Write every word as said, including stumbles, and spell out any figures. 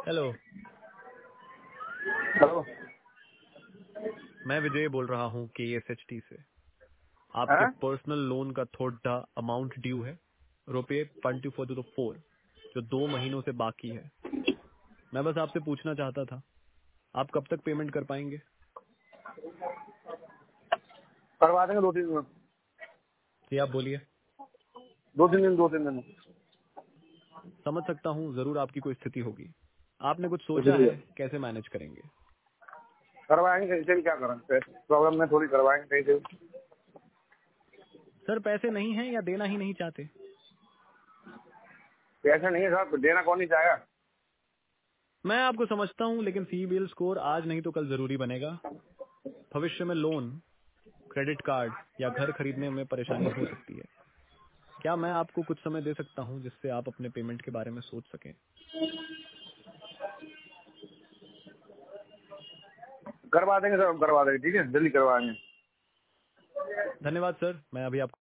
Hello. Hello. मैं विजय बोल रहा हूँ के एस एच टी से। आपके हाँ? पर्सनल लोन का थोड़ा अमाउंट ड्यू है, रुपये ट्वेंटी फोर जीरो फोर, जो दो महीनों से बाकी है। मैं बस आपसे पूछना चाहता था, आप कब तक पेमेंट कर पाएंगे? करवा देंगे दो तीन दिन। जी आप बोलिए। दो तीन दिन दो तीन दिन समझ सकता हूँ, जरूर आपकी कोई स्थिति होगी। आपने कुछ सोचा इसलिए है कैसे मैनेज करेंगे? करवाएंगे कहीं से भी। क्या करें, प्रॉब्लम में थोड़ी करवाएंगे कहीं से भी। सर पैसे नहीं हैं या देना ही नहीं चाहते? पैसा नहीं है साहब, देना कौन नहीं चाहेगा। मैं आपको समझता हूँ, लेकिन सीबीएल स्कोर आज नहीं तो कल जरूरी बनेगा। भविष्य में लोन, क्रेडिट कार्ड या घर खरीदने में परेशानी हो सकती है। क्या मैं आपको कुछ समय दे सकता हूं जिससे आप अपने पेमेंट के बारे में सोच सकें? करवा देंगे सर, हम करवा देंगे। ठीक है, जल्दी करवाएंगे। धन्यवाद सर, मैं अभी आपको